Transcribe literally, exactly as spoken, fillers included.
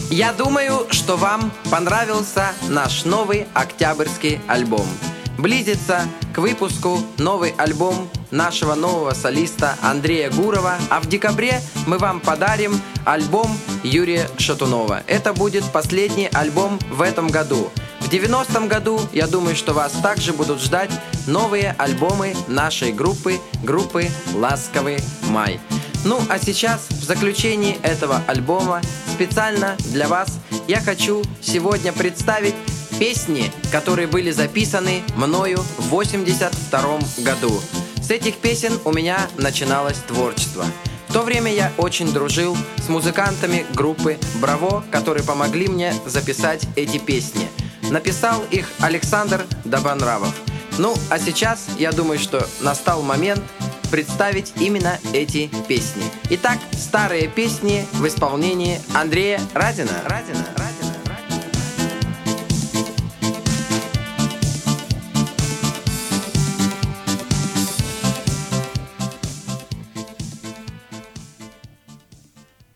Я думаю, что вам понравился наш новый октябрьский альбом. Близится к выпуску новый альбом нашего нового солиста Андрея Гурова, а в декабре мы вам подарим альбом Юрия Шатунова. Это будет последний альбом в этом году. В девяностом году, я думаю, что вас также будут ждать новые альбомы нашей группы, группы «Ласковый май». Ну, а сейчас, в заключении этого альбома, специально для вас я хочу сегодня представить песни, которые были записаны мною в восемьдесят втором году. С этих песен у меня начиналось творчество. В то время я очень дружил с музыкантами группы «Браво», которые помогли мне записать эти песни. Написал их Александр Добронравов. Ну, а сейчас, я думаю, что настал момент представить именно эти песни. Итак, старые песни в исполнении Андрея Разина. Разина.